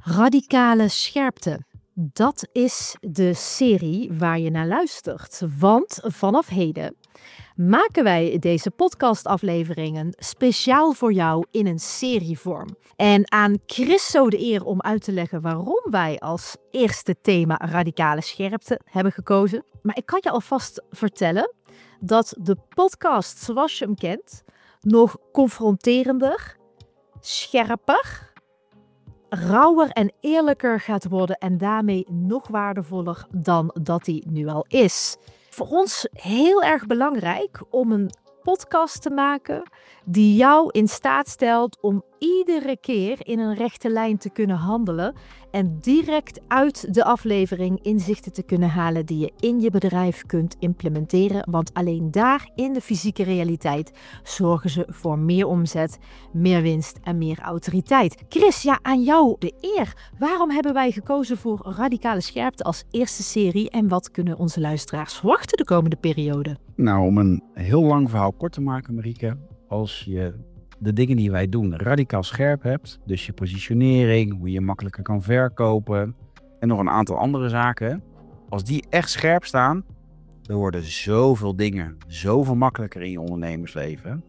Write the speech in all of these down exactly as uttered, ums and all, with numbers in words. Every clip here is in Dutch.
Radicale scherpte. Dat is de serie waar je naar luistert. Want vanaf heden maken wij deze podcastafleveringen speciaal voor jou in een serievorm. En aan Chris zo de eer om uit te leggen waarom wij als eerste thema radicale scherpte hebben gekozen. Maar ik kan je alvast vertellen dat de podcast zoals je hem kent nog confronterender, scherper, rauwer en eerlijker gaat worden en daarmee nog waardevoller dan dat hij nu al is. Voor ons heel erg belangrijk om een podcast te maken die jou in staat stelt om iedere keer in een rechte lijn te kunnen handelen en direct uit de aflevering inzichten te kunnen halen die je in je bedrijf kunt implementeren. Want alleen daar in de fysieke realiteit zorgen ze voor meer omzet, meer winst en meer autoriteit. Chris, ja, aan jou de eer. Waarom hebben wij gekozen voor radicale scherpte als eerste serie en wat kunnen onze luisteraars verwachten de komende periode? Nou, om een heel lang verhaal kort te maken, Marieke. Als je de dingen die wij doen radicaal scherp hebt, dus je positionering, hoe je makkelijker kan verkopen en nog een aantal andere zaken. Als die echt scherp staan, dan worden zoveel dingen zoveel makkelijker in je ondernemersleven.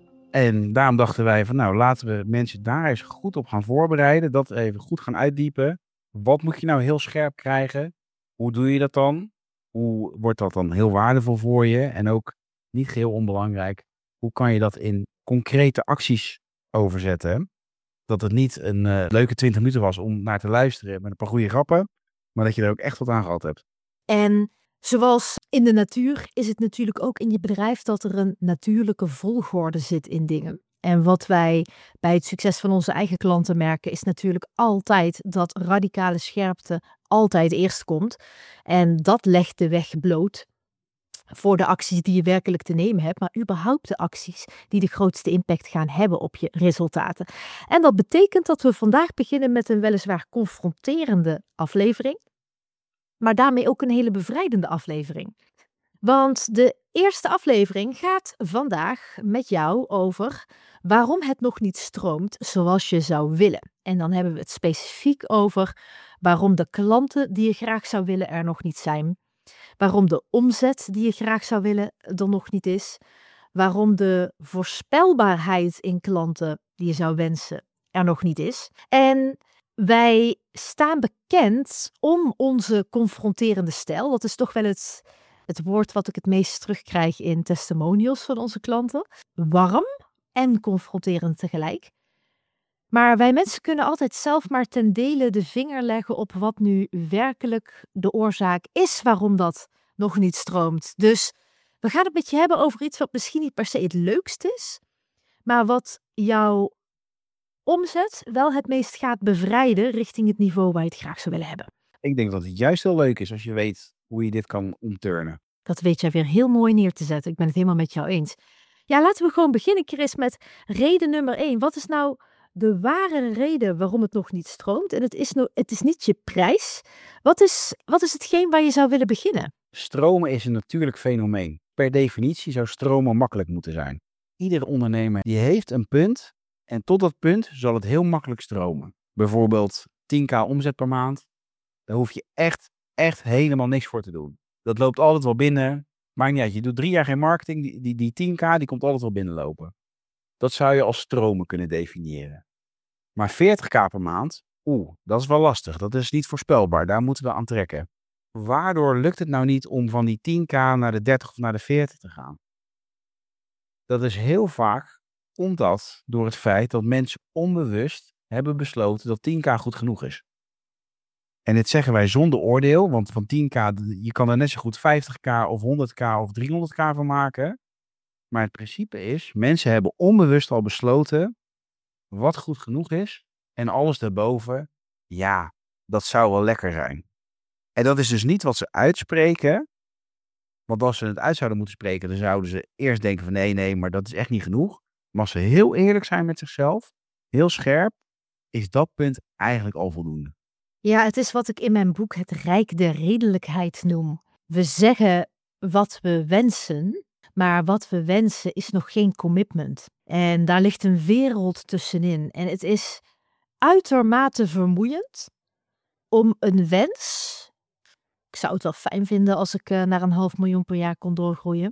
En daarom dachten wij van nou, laten we mensen daar eens goed op gaan voorbereiden, dat even goed gaan uitdiepen. Wat moet je nou heel scherp krijgen? Hoe doe je dat dan? Hoe wordt dat dan heel waardevol voor je? En ook, niet geheel onbelangrijk, hoe kan je dat in concrete acties overzetten? Dat het niet een uh, leuke twintig minuten was om naar te luisteren met een paar goede grappen, maar dat je er ook echt wat aan gehad hebt. En zoals in de natuur is het natuurlijk ook in je bedrijf dat er een natuurlijke volgorde zit in dingen. En wat wij bij het succes van onze eigen klanten merken is natuurlijk altijd dat radicale scherpte altijd eerst komt. En dat legt de weg bloot voor de acties die je werkelijk te nemen hebt, maar überhaupt de acties die de grootste impact gaan hebben op je resultaten. En dat betekent dat we vandaag beginnen met een weliswaar confronterende aflevering, maar daarmee ook een hele bevrijdende aflevering. Want de eerste aflevering gaat vandaag met jou over waarom het nog niet stroomt zoals je zou willen. En dan hebben we het specifiek over waarom de klanten die je graag zou willen er nog niet zijn. Waarom de omzet die je graag zou willen er nog niet is. Waarom de voorspelbaarheid in klanten die je zou wensen er nog niet is. En wij staan bekend om onze confronterende stijl. Dat is toch wel het, het woord wat ik het meest terugkrijg in testimonials van onze klanten. Warm en confronterend tegelijk. Maar wij mensen kunnen altijd zelf maar ten dele de vinger leggen op wat nu werkelijk de oorzaak is waarom dat nog niet stroomt. Dus we gaan het met je hebben over iets wat misschien niet per se het leukst is, maar wat jouw omzet wel het meest gaat bevrijden richting het niveau waar je het graag zou willen hebben. Ik denk dat het juist heel leuk is als je weet hoe je dit kan omturnen. Dat weet jij weer heel mooi neer te zetten. Ik ben het helemaal met jou eens. Ja, laten we gewoon beginnen, Chris, met reden nummer één. Wat is nou de ware reden waarom het nog niet stroomt? En het is, no- het is niet je prijs. Wat is, wat is hetgeen waar je zou willen beginnen? Stromen is een natuurlijk fenomeen. Per definitie zou stromen makkelijk moeten zijn. Iedere ondernemer die heeft een punt en tot dat punt zal het heel makkelijk stromen. Bijvoorbeeld tien k omzet per maand. Daar hoef je echt, echt helemaal niks voor te doen. Dat loopt altijd wel binnen. Maakt niet uit, je doet drie jaar geen marketing, die, die, die tien k die komt altijd wel binnenlopen. Dat zou je als stromen kunnen definiëren. Maar veertig k per maand, oeh, dat is wel lastig. Dat is niet voorspelbaar, daar moeten we aan trekken. Waardoor lukt het nou niet om van die tien k naar de dertig of naar de veertig te gaan? Dat is heel vaak omdat door het feit dat mensen onbewust hebben besloten dat tien k goed genoeg is. En dit zeggen wij zonder oordeel, want van tien k, je kan er net zo goed vijftig k of honderd k of driehonderd k van maken. Maar het principe is, mensen hebben onbewust al besloten wat goed genoeg is. En alles daarboven, ja, dat zou wel lekker zijn. En dat is dus niet wat ze uitspreken. Want als ze het uit zouden moeten spreken, dan zouden ze eerst denken van nee, nee, maar dat is echt niet genoeg. Maar als ze heel eerlijk zijn met zichzelf, heel scherp, is dat punt eigenlijk al voldoende. Ja, het is wat ik in mijn boek het rijk der redelijkheid noem. We zeggen wat we wensen, maar wat we wensen is nog geen commitment. En daar ligt een wereld tussenin. En het is uitermate vermoeiend om een wens. Ik zou het wel fijn vinden als ik uh, naar een half miljoen per jaar kon doorgroeien.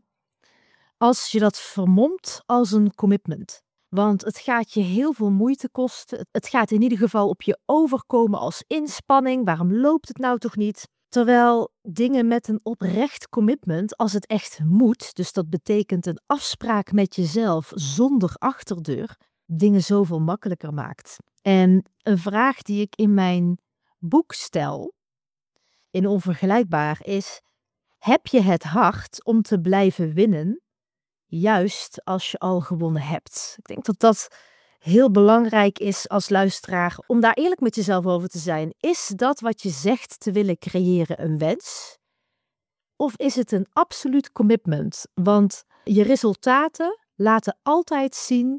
Als je dat vermomt als een commitment. Want het gaat je heel veel moeite kosten. Het gaat in ieder geval op je overkomen als inspanning. Waarom loopt het nou toch niet? Terwijl dingen met een oprecht commitment, als het echt moet, dus dat betekent een afspraak met jezelf zonder achterdeur, dingen zoveel makkelijker maakt. En een vraag die ik in mijn boek stel, in Onvergelijkbaar, is: heb je het hart om te blijven winnen, juist als je al gewonnen hebt? Ik denk dat dat heel belangrijk is als luisteraar, om daar eerlijk met jezelf over te zijn. Is dat wat je zegt te willen creëren een wens? Of is het een absoluut commitment? Want je resultaten laten altijd zien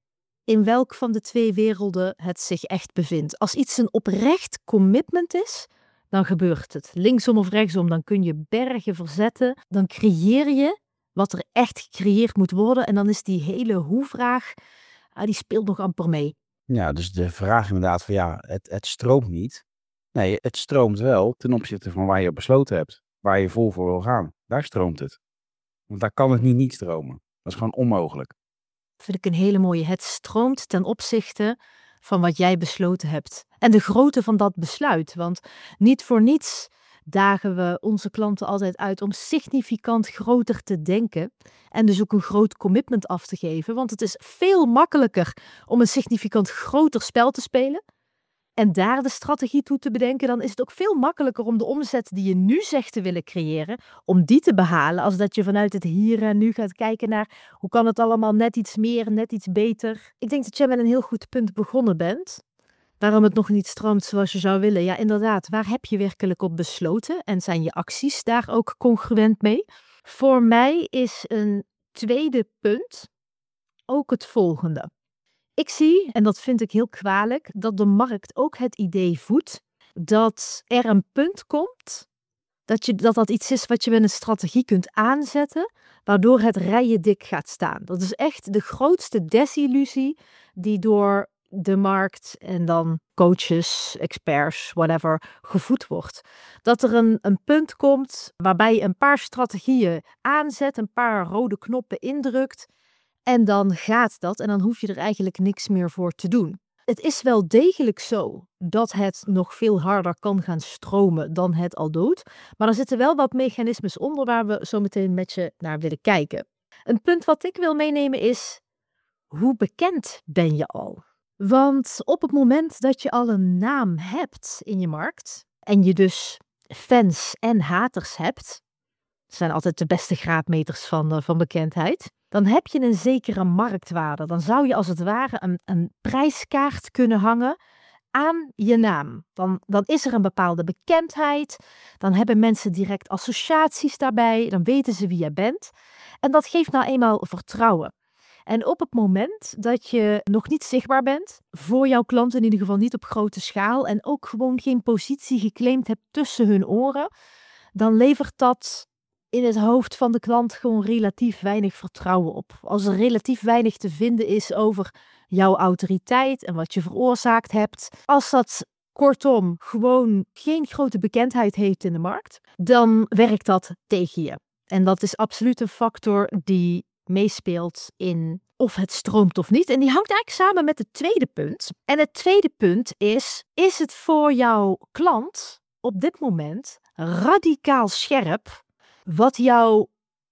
in welk van de twee werelden het zich echt bevindt. Als iets een oprecht commitment is, dan gebeurt het. Linksom of rechtsom, dan kun je bergen verzetten. Dan creëer je wat er echt gecreëerd moet worden. En dan is die hele hoe-vraag, ah, die speelt nog amper mee. Ja, dus de vraag inderdaad van ja, het, het stroomt niet. Nee, het stroomt wel ten opzichte van waar je op besloten hebt. Waar je vol voor wil gaan. Daar stroomt het. Want daar kan het niet niet stromen. Dat is gewoon onmogelijk. Dat vind ik een hele mooie. Het stroomt ten opzichte van wat jij besloten hebt. En de grootte van dat besluit. Want niet voor niets dagen we onze klanten altijd uit om significant groter te denken. En dus ook een groot commitment af te geven. Want het is veel makkelijker om een significant groter spel te spelen. En daar de strategie toe te bedenken, dan is het ook veel makkelijker om de omzet die je nu zegt te willen creëren, om die te behalen, als dat je vanuit het hier en nu gaat kijken naar hoe kan het allemaal net iets meer, net iets beter. Ik denk dat jij met een heel goed punt begonnen bent. Waarom het nog niet stroomt zoals je zou willen. Ja, inderdaad, waar heb je werkelijk op besloten? En zijn je acties daar ook congruent mee? Voor mij is een tweede punt ook het volgende. Ik zie, en dat vind ik heel kwalijk, dat de markt ook het idee voedt dat er een punt komt, dat, je, dat dat iets is wat je met een strategie kunt aanzetten, waardoor het rijen dik gaat staan. Dat is echt de grootste desillusie die door de markt en dan coaches, experts, whatever, gevoed wordt. Dat er een, een punt komt waarbij je een paar strategieën aanzet, een paar rode knoppen indrukt, en dan gaat dat en dan hoef je er eigenlijk niks meer voor te doen. Het is wel degelijk zo dat het nog veel harder kan gaan stromen dan het al doet. Maar er zitten wel wat mechanismes onder waar we zo meteen met je naar willen kijken. Een punt wat ik wil meenemen is: hoe bekend ben je al? Want op het moment dat je al een naam hebt in je markt en je dus fans en haters hebt, dat zijn altijd de beste graadmeters van, uh, van bekendheid, dan heb je een zekere marktwaarde. Dan zou je als het ware een, een prijskaart kunnen hangen aan je naam. Dan, dan is er een bepaalde bekendheid. Dan hebben mensen direct associaties daarbij. Dan weten ze wie jij bent. En dat geeft nou eenmaal vertrouwen. En op het moment dat je nog niet zichtbaar bent, voor jouw klant in ieder geval niet op grote schaal, en ook gewoon geen positie geclaimd hebt tussen hun oren, dan levert dat in het hoofd van de klant gewoon relatief weinig vertrouwen op. Als er relatief weinig te vinden is over jouw autoriteit en wat je veroorzaakt hebt, als dat kortom gewoon geen grote bekendheid heeft in de markt, dan werkt dat tegen je. En dat is absoluut een factor die meespeelt in of het stroomt of niet. En die hangt eigenlijk samen met het tweede punt. En het tweede punt is, is het voor jouw klant op dit moment radicaal scherp wat jou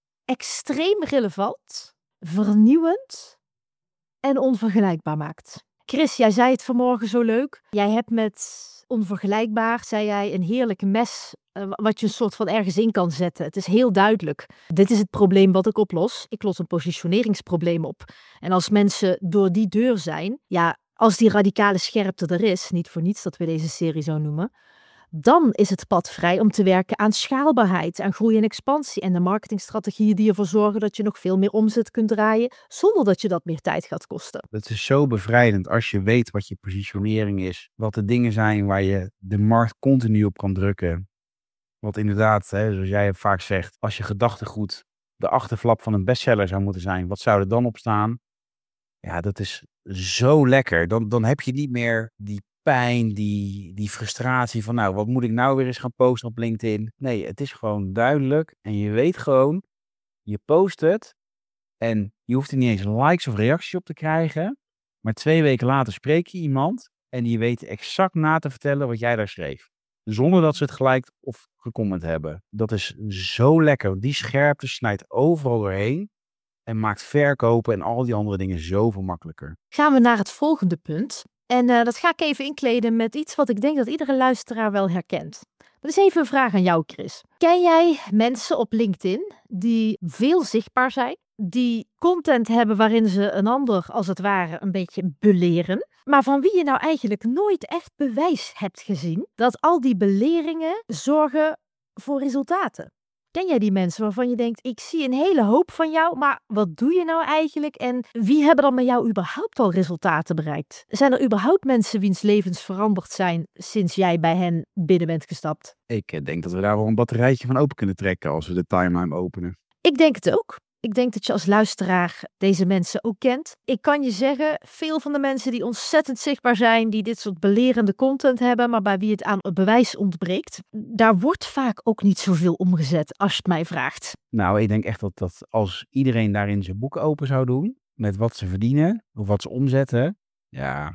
extreem relevant, vernieuwend en onvergelijkbaar maakt? Chris, jij zei het vanmorgen zo leuk. Jij hebt met Onvergelijkbaar, zei jij, een heerlijk mes uh, wat je een soort van ergens in kan zetten. Het is heel duidelijk. Dit is het probleem wat ik oplos. Ik los een positioneringsprobleem op. En als mensen door die deur zijn, ja, als die radicale scherpte er is, niet voor niets dat we deze serie zo noemen, dan is het pad vrij om te werken aan schaalbaarheid, aan groei en expansie en de marketingstrategieën die ervoor zorgen dat je nog veel meer omzet kunt draaien, zonder dat je dat meer tijd gaat kosten. Het is zo bevrijdend als je weet wat je positionering is, wat de dingen zijn waar je de markt continu op kan drukken. Want inderdaad, hè, zoals jij vaak zegt, als je gedachtegoed de achterflap van een bestseller zou moeten zijn, wat zou er dan op staan? Ja, dat is zo lekker. Dan, dan heb je niet meer die pijn, die, die frustratie van nou, wat moet ik nou weer eens gaan posten op LinkedIn? Nee, het is gewoon duidelijk en je weet gewoon, je post het en je hoeft er niet eens likes of reacties op te krijgen, maar twee weken later spreek je iemand en die weet exact na te vertellen wat jij daar schreef. Zonder dat ze het gelijk of gecomment hebben. Dat is zo lekker. Die scherpte snijdt overal doorheen en maakt verkopen en al die andere dingen zoveel makkelijker. Gaan we naar het volgende punt. En uh, dat ga ik even inkleden met iets wat ik denk dat iedere luisteraar wel herkent. Dat is even een vraag aan jou, Chris. Ken jij mensen op LinkedIn die veel zichtbaar zijn? Die content hebben waarin ze een ander als het ware een beetje beleren. Maar van wie je nou eigenlijk nooit echt bewijs hebt gezien dat al die beleringen zorgen voor resultaten. Ken jij die mensen waarvan je denkt, ik zie een hele hoop van jou, maar wat doe je nou eigenlijk? En wie hebben dan met jou überhaupt al resultaten bereikt? Zijn er überhaupt mensen wiens levens veranderd zijn sinds jij bij hen binnen bent gestapt? Ik denk dat we daar wel een batterijtje van open kunnen trekken als we de timeline openen. Ik denk het ook. Ik denk dat je als luisteraar deze mensen ook kent. Ik kan je zeggen, veel van de mensen die ontzettend zichtbaar zijn, die dit soort belerende content hebben, maar bij wie het aan het bewijs ontbreekt, daar wordt vaak ook niet zoveel omgezet als je het mij vraagt. Nou, ik denk echt dat, dat als iedereen daarin zijn boek open zou doen, met wat ze verdienen of wat ze omzetten, ja,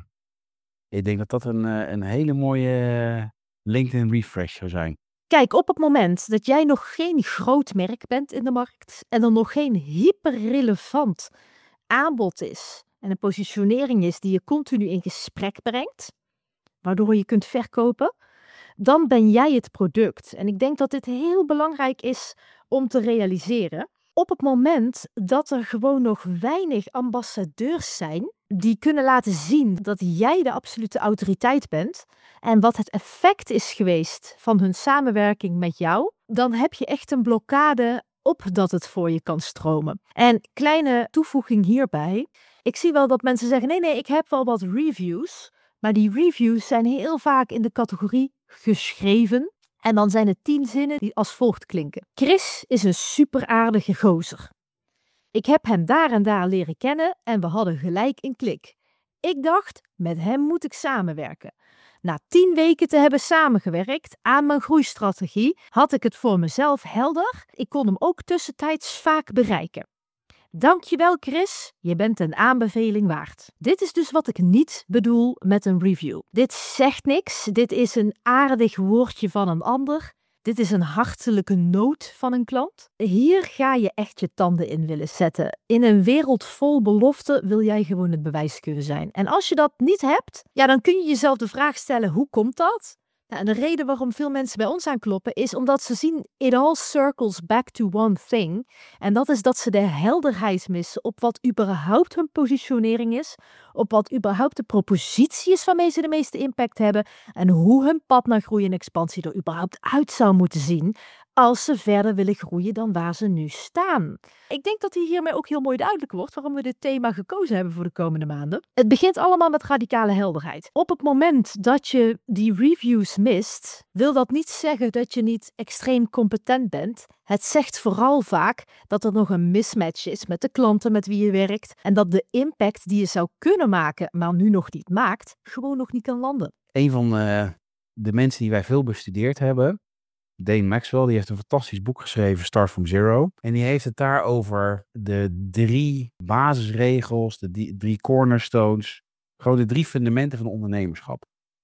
ik denk dat dat een, een hele mooie LinkedIn refresh zou zijn. Kijk, op het moment dat jij nog geen groot merk bent in de markt en er nog geen hyperrelevant aanbod is en een positionering is die je continu in gesprek brengt, waardoor je kunt verkopen, dan ben jij het product. En ik denk dat dit heel belangrijk is om te realiseren. Op het moment dat er gewoon nog weinig ambassadeurs zijn die kunnen laten zien dat jij de absolute autoriteit bent en wat het effect is geweest van hun samenwerking met jou, dan heb je echt een blokkade op dat het voor je kan stromen. En kleine toevoeging hierbij. Ik zie wel dat mensen zeggen, nee, nee, ik heb wel wat reviews, maar die reviews zijn heel vaak in de categorie geschreven. En dan zijn het tien zinnen die als volgt klinken. Chris is een super aardige gozer. Ik heb hem daar en daar leren kennen en we hadden gelijk een klik. Ik dacht, met hem moet ik samenwerken. Na tien weken te hebben samengewerkt aan mijn groeistrategie, had ik het voor mezelf helder. Ik kon hem ook tussentijds vaak bereiken. Dankjewel Chris, je bent een aanbeveling waard. Dit is dus wat ik niet bedoel met een review. Dit zegt niks, dit is een aardig woordje van een ander. Dit is een hartelijke noot van een klant. Hier ga je echt je tanden in willen zetten. In een wereld vol beloften wil jij gewoon het bewijs kunnen zijn. En als je dat niet hebt, ja, dan kun je jezelf de vraag stellen, hoe komt dat? Nou, en de reden waarom veel mensen bij ons aankloppen is omdat ze zien it all circles back to one thing. En dat is dat ze de helderheid missen op wat überhaupt hun positionering is, op wat überhaupt de propositie is waarmee ze de meeste impact hebben en hoe hun pad naar groei en expansie er überhaupt uit zou moeten zien als ze verder willen groeien dan waar ze nu staan. Ik denk dat hiermee ook heel mooi duidelijk wordt waarom we dit thema gekozen hebben voor de komende maanden. Het begint allemaal met radicale helderheid. Op het moment dat je die reviews mist, wil dat niet zeggen dat je niet extreem competent bent. Het zegt vooral vaak dat er nog een mismatch is met de klanten met wie je werkt en dat de impact die je zou kunnen maken, maar nu nog niet maakt, gewoon nog niet kan landen. Een van uh, de mensen die wij veel bestudeerd hebben, Dane Maxwell, die heeft een fantastisch boek geschreven, Start from Zero. En die heeft het daar over de drie basisregels, de die, drie cornerstones. Gewoon de drie fundamenten van ondernemerschap.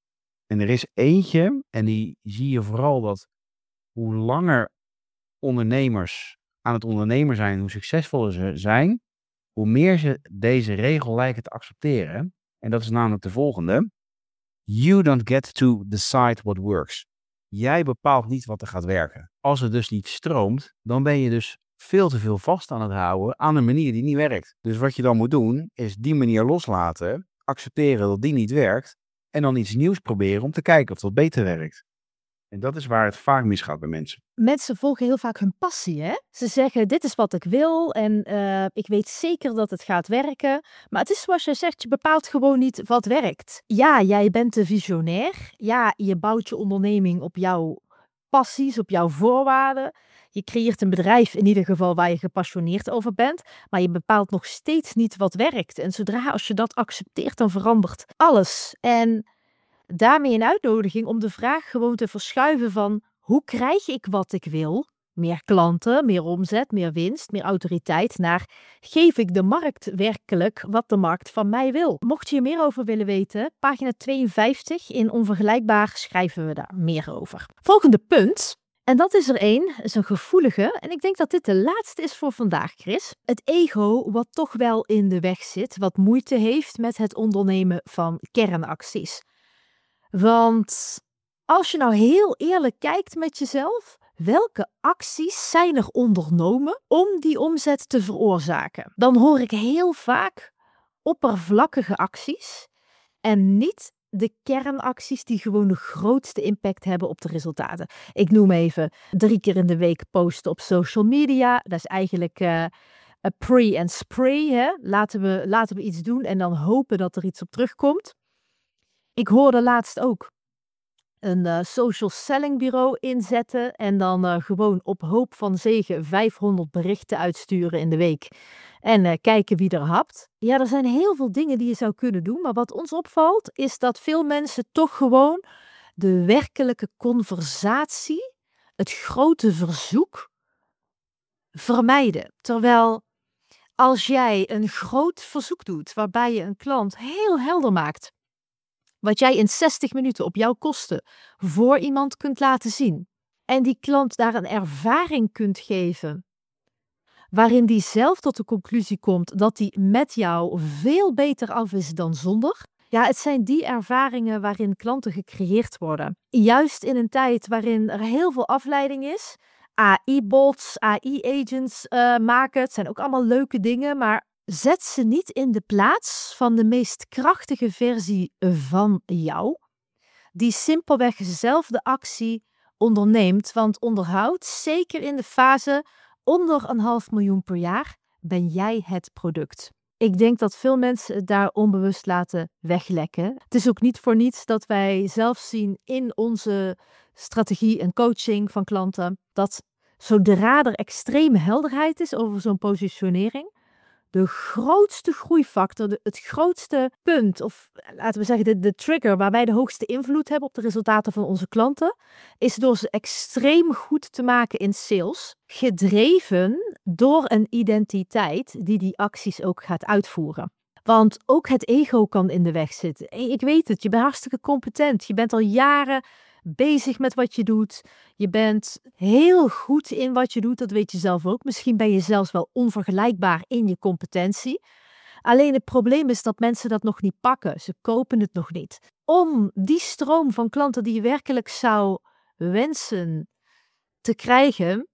En er is eentje, en die zie je vooral dat hoe langer ondernemers aan het ondernemer zijn, hoe succesvoller ze zijn, hoe meer ze deze regel lijken te accepteren. En dat is namelijk de volgende. You don't get to decide what works. Jij bepaalt niet wat er gaat werken. Als het dus niet stroomt, dan ben je dus veel te veel vast aan het houden aan een manier die niet werkt. Dus wat je dan moet doen, is die manier loslaten, accepteren dat die niet werkt en dan iets nieuws proberen om te kijken of dat beter werkt. En dat is waar het vaak misgaat bij mensen. Mensen volgen heel vaak hun passie, hè? Ze zeggen, dit is wat ik wil en uh, ik weet zeker dat het gaat werken. Maar het is zoals je zegt, je bepaalt gewoon niet wat werkt. Ja, jij bent de visionair. Ja, je bouwt je onderneming op jouw passies, op jouw voorwaarden. Je creëert een bedrijf in ieder geval waar je gepassioneerd over bent, maar je bepaalt nog steeds niet wat werkt. En zodra als je dat accepteert, dan verandert alles. En daarmee een uitnodiging om de vraag gewoon te verschuiven van hoe krijg ik wat ik wil? Meer klanten, meer omzet, meer winst, meer autoriteit, naar geef ik de markt werkelijk wat de markt van mij wil? Mocht je er meer over willen weten, pagina tweeënvijftig in Onvergelijkbaar schrijven we daar meer over. Volgende punt, en dat is er één, is een gevoelige, en ik denk dat dit de laatste is voor vandaag, Chris. Het ego wat toch wel in de weg zit, wat moeite heeft met het ondernemen van kernacties. Want als je nou heel eerlijk kijkt met jezelf, welke acties zijn er ondernomen om die omzet te veroorzaken? Dan hoor ik heel vaak oppervlakkige acties en niet de kernacties die gewoon de grootste impact hebben op de resultaten. Ik noem even drie keer in de week posten op social media. Dat is eigenlijk uh, a pre en spray. Hè? Laten we, laten we iets doen en dan hopen dat er iets op terugkomt. Ik hoorde laatst ook een uh, social selling bureau inzetten en dan uh, gewoon op hoop van zegen vijfhonderd berichten uitsturen in de week. En uh, kijken wie er hapt. Ja, er zijn heel veel dingen die je zou kunnen doen, maar wat ons opvalt is dat veel mensen toch gewoon de werkelijke conversatie, het grote verzoek, vermijden. Terwijl als jij een groot verzoek doet waarbij je een klant heel helder maakt wat jij in zestig minuten op jouw kosten voor iemand kunt laten zien. En die klant daar een ervaring kunt geven. Waarin die zelf tot de conclusie komt dat die met jou veel beter af is dan zonder. Ja, het zijn die ervaringen waarin klanten gecreëerd worden. Juist in een tijd waarin er heel veel afleiding is. A I-bots, A I-agents uh, maken. Het zijn ook allemaal leuke dingen, maar zet ze niet in de plaats van de meest krachtige versie van jou, die simpelweg zelf de actie onderneemt. Want onderhoud, zeker in de fase onder een half miljoen per jaar, ben jij het product. Ik denk dat veel mensen het daar onbewust laten weglekken. Het is ook niet voor niets dat wij zelf zien in onze strategie en coaching van klanten, dat zodra er extreme helderheid is over zo'n positionering, de grootste groeifactor, de, het grootste punt, of laten we zeggen de, de trigger waar wij de hoogste invloed hebben op de resultaten van onze klanten, is door ze extreem goed te maken in sales, gedreven door een identiteit die die acties ook gaat uitvoeren. Want ook het ego kan in de weg zitten. Ik weet het, je bent hartstikke competent, je bent al jaren bezig met wat je doet. Je bent heel goed in wat je doet, dat weet je zelf ook. Misschien ben je zelfs wel onvergelijkbaar in je competentie. Alleen het probleem is dat mensen dat nog niet pakken. Ze kopen het nog niet. Om die stroom van klanten die je werkelijk zou wensen te krijgen,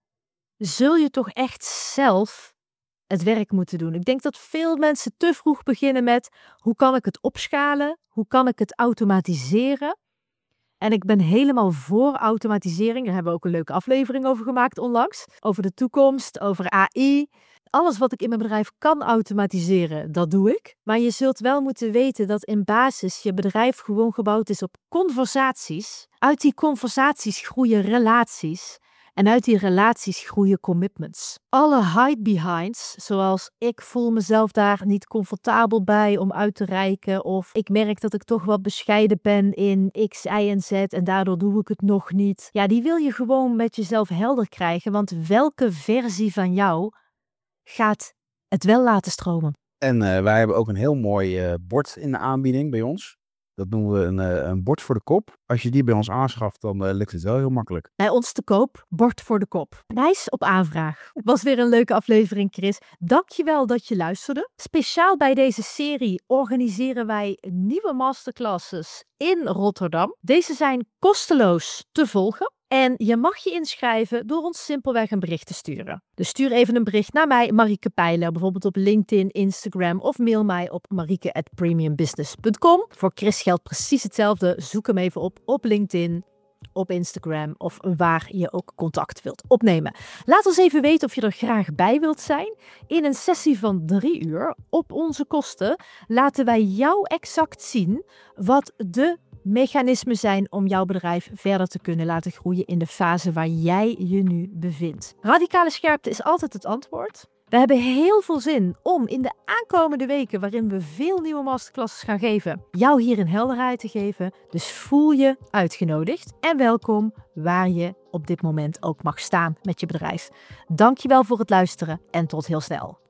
zul je toch echt zelf het werk moeten doen. Ik denk dat veel mensen te vroeg beginnen met hoe kan ik het opschalen? Hoe kan ik het automatiseren? En ik ben helemaal voor automatisering. Daar hebben we ook een leuke aflevering over gemaakt onlangs. Over de toekomst, over A I. Alles wat ik in mijn bedrijf kan automatiseren, dat doe ik. Maar je zult wel moeten weten dat in basis je bedrijf gewoon gebouwd is op conversaties. Uit die conversaties groeien relaties. En uit die relaties groeien commitments. Alle hide-behinds, zoals ik voel mezelf daar niet comfortabel bij om uit te reiken, of ik merk dat ik toch wat bescheiden ben in X, Y en Z en daardoor doe ik het nog niet. Ja, die wil je gewoon met jezelf helder krijgen, want welke versie van jou gaat het wel laten stromen? En uh, wij hebben ook een heel mooi uh, bord in de aanbieding bij ons. Dat noemen we een, uh, een bord voor de kop. Als je die bij ons aanschaft, dan uh, lukt het wel heel makkelijk. Bij ons te koop, bord voor de kop. Prijs op aanvraag. Het was weer een leuke aflevering, Chris. Dankjewel dat je luisterde. Speciaal bij deze serie organiseren wij nieuwe masterclasses in Rotterdam. Deze zijn kosteloos te volgen. En je mag je inschrijven door ons simpelweg een bericht te sturen. Dus stuur even een bericht naar mij, Marieke Pijler, bijvoorbeeld op LinkedIn, Instagram, of mail mij op marieke at premiumbusiness punt com. Voor Chris geldt precies hetzelfde. Zoek hem even op op LinkedIn, op Instagram of waar je ook contact wilt opnemen. Laat ons even weten of je er graag bij wilt zijn. In een sessie van drie uur op onze kosten laten wij jou exact zien wat de mechanismen zijn om jouw bedrijf verder te kunnen laten groeien in de fase waar jij je nu bevindt. Radicale scherpte is altijd het antwoord. We hebben heel veel zin om in de aankomende weken, waarin we veel nieuwe masterclasses gaan geven, jou hierin helderheid te geven. Dus voel je uitgenodigd en welkom waar je op dit moment ook mag staan met je bedrijf. Dankjewel voor het luisteren en tot heel snel.